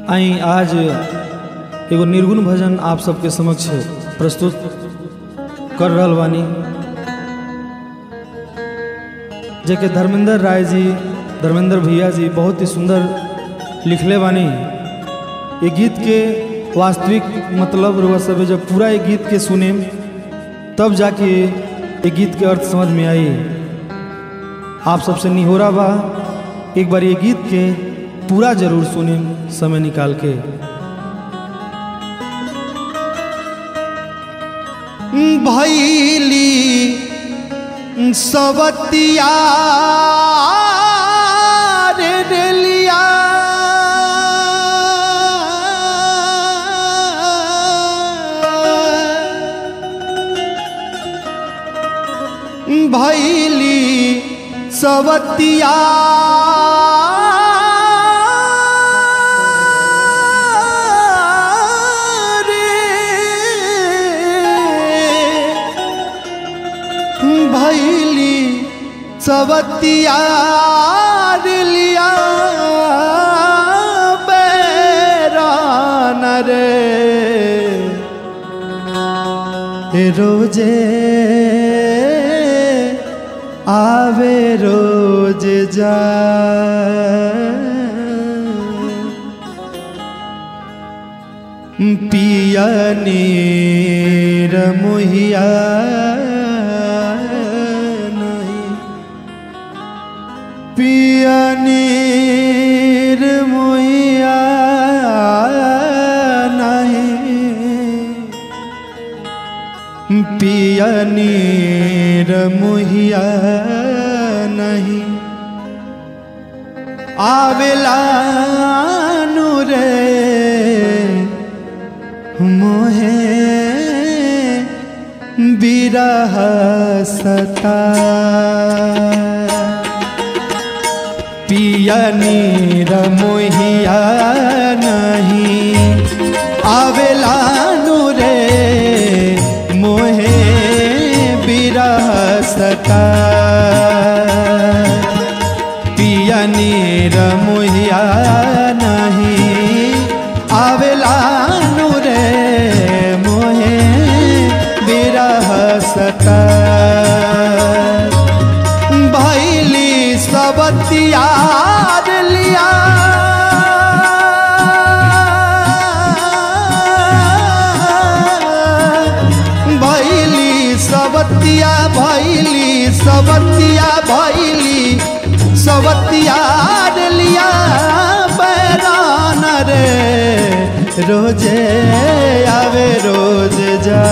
आई आज एगो निर्गुण भजन आप सबके समक्ष प्रस्तुत कर रहल बानी, जेके धर्मेंद्र राय जी, धर्मेंद्र भैया जी बहुत ही सुंदर लिखले बानी। ये गीत के वास्तविक मतलब रुआ सब जब पूरा ये गीत के सुने तब जाके ये गीत के अर्थ समझ में आई। आप सबसे निहोरा बा एक बार ये गीत के पूरा जरूर सुने समय निकाल के। भैली सवतिया रे रेलिया भैली सवतिया भैली सवतिया लिया बैरान रे रोजे आवे रोज जा पिया नीर मोहिया पिया नीर मोहिया नहीं, पिया नीर मोहिया नहीं, आवेला रे मोहे बिरह सता। पिया नीर मोहिया नहीं, आवेला रे मोहे बिरह सता। पिया नीर मोहिया नहीं, आवेला रे मोहे बिरह सता। भैली सवतिया लिया भैली सवतिया, भैली सवतिया, भैली सवतिया लिया बैरान रे रोजे आवे रोज जा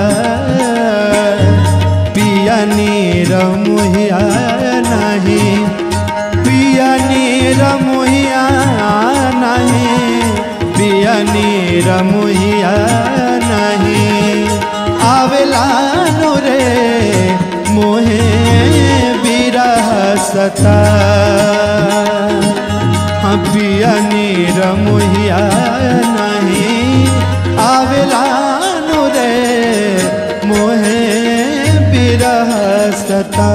पिया नीर मोहिया नहीं, पिया नीर मोहिया नहीं, पिया नीर मोहिया नहीं, आवेला रे मोहे बिरह सता। पिया नीर मोहिया नहीं, आवेला रे मोहे बिरह सता।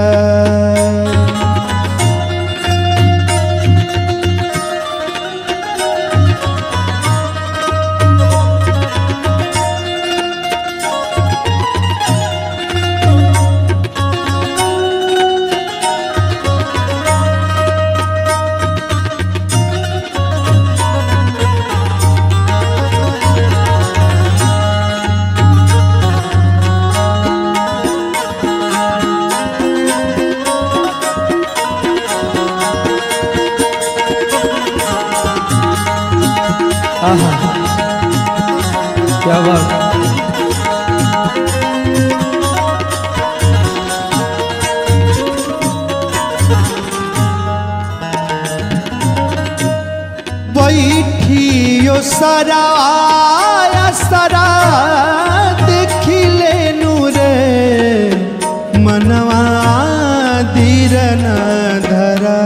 क्या बात। बैठियो सरा सरा देखिले रे मनवा धीर न धरा।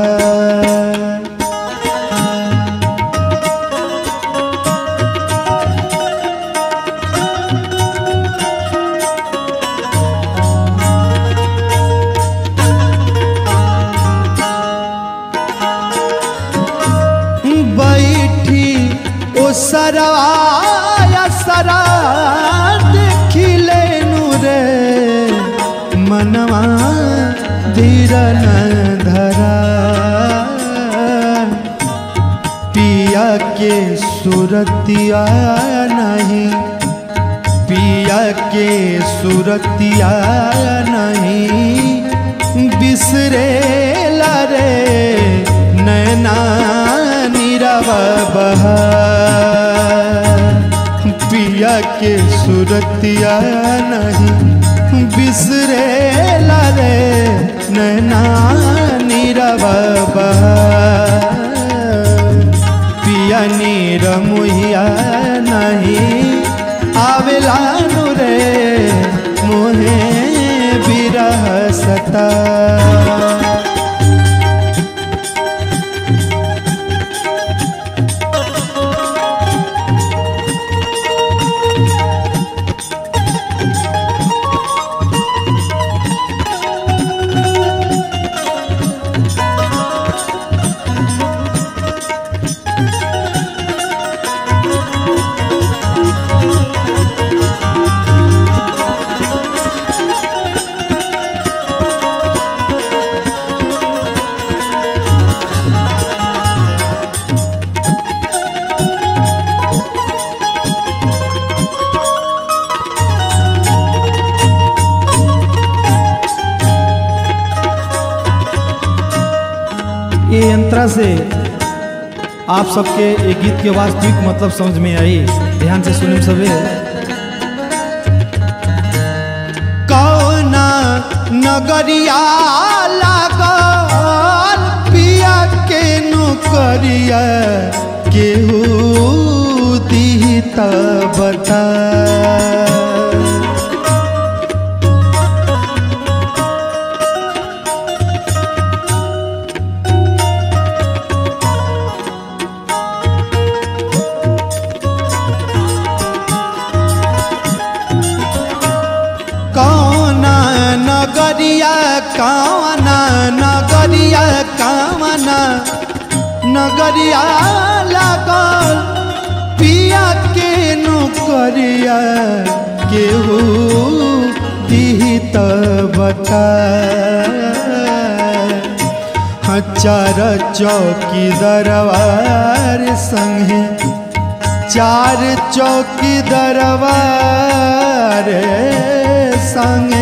मनवा धीर न धरा पिया के सुरतिया नहीं पिया के सुरतिया नहीं बिसरे रे नैना नीरव बहा पिया के सुरतिया नहीं बिसरे रे नैना नीरव बहा पिया नीर मुहिया नहीं आवेला रे मोहे बिरह सता ये यंत्रा से आप सबके ये गीत के वास्तविक मतलब समझ में आई। ध्यान से सुनिए सबे। कौना नगरिया लागल पिया के नौकरिया केहू दी त बता कावना नगरिया कावना नगरिया लागल पिया के नौकरिया केहू दी त बता चार चौकी दरबार संगे चार चौकी दरबार संगे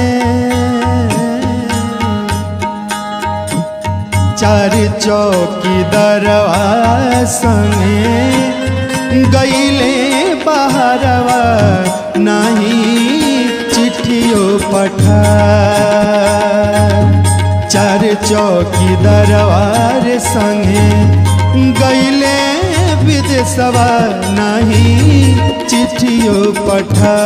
चार चौकी दरबार संगे गईले बहरवा नहीं चिट्ठियों पठा चार चौकी दरबार संगे गईले विदेशवा नहीं चिट्ठियों पठा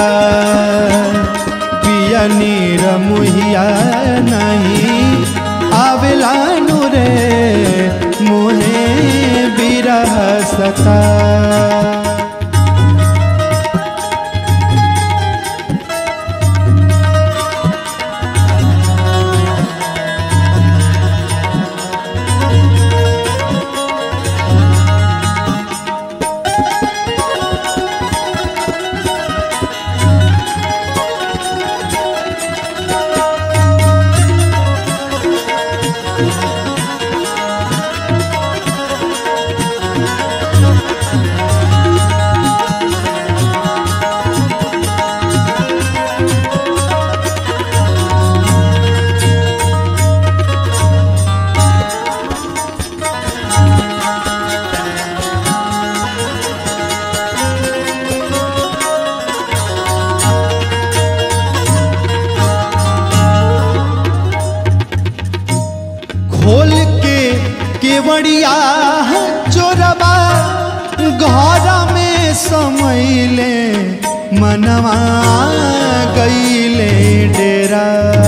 पिया नीर मुहिया नहीं आवेला रे मोहे बिरह सता खोल के केवड़िया चोरबा घर में समैले मनवा गईले डेरा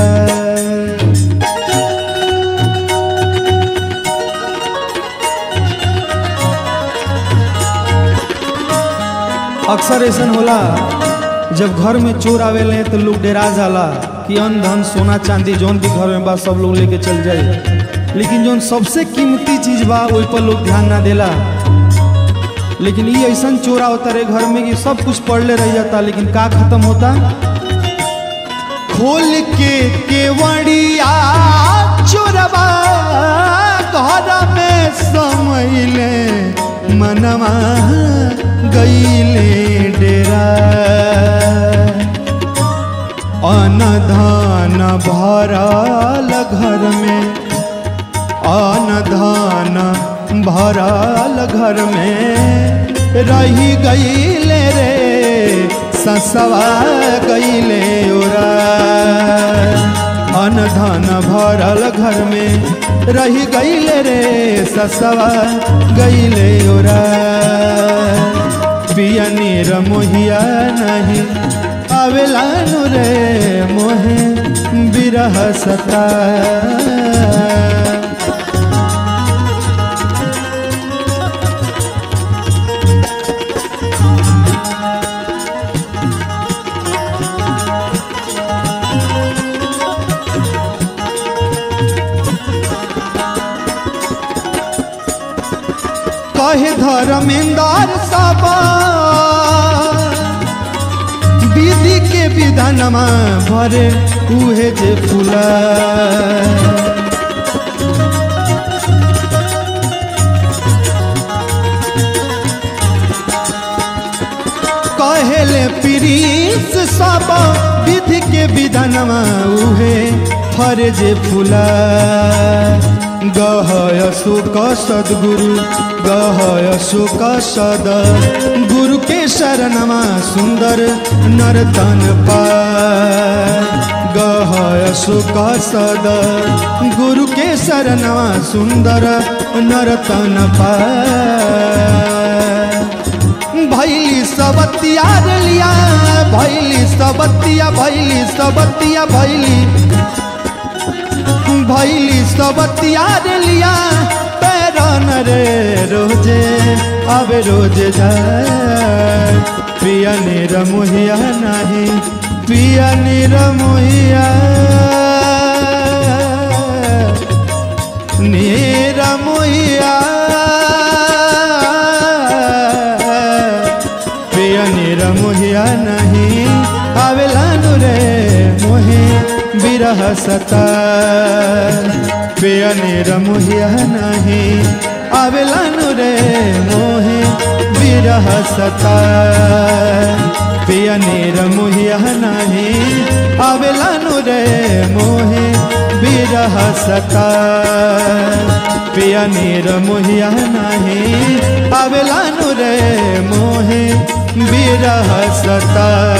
अक्सर ऐसा होला जब घर में चोर आवेले तो लोग डरा जाला कि अन्न धन सोना चांदी जौन भी घर में बा सब लोग लेके चल जाए, लेकिन जौन सबसे कीमती चीज बा वही पर लोग ध्यान ना देला। लेकिन ये ऐसा चोरा होता रहे घर में कि सब कुछ पढ़ले रह जाता, लेकिन का खत्म होता। खोल के केवड़िया चोरबा घर में समैले मनवा गईले डेरा अन्न धान भरल घर में अन्न धान भरल घर में रही गईले रे ससवा गईले ओरा अन्न धान भरल घर में रही गईले रे ससवा गईले ओरा पिया नीर मोहिया नहीं आवेला नु रे मोहे बिरह सता कहे धर्मेंद्र सबा विधि के विधानमा भरे उहे जे फूला कहेले प्रीस सब विधि के विधानमा उहे फरे जे फूला गहय सुख सद्गुरु गहय सुख सद गुरु के शरणमा सुंदर नर्तन पाय गहय सुख सद गुरु के शरणमा सुंदर नर्तन पाय भैली सबतिया लिया भैली सबतिया भैली सबतिया भैली भैली सबतिया लिया पैरन रे रोजे अब रोज जाए पिया नीर मोहिया नहीं पिया नीर मोहिया नीर मोहिया पिया नीर मोहिया नहीं आवेला नु रे मोहे बिरह सता पिया नीर मोहिया नहीं आवेला नु रे मोहे बिरह सता पिया नीर मोहिया नहीं आवेला नु रे मोहे बिरह सता पिया नीर मोहिया नहीं आवेला नु रे मोहे बिरह सता।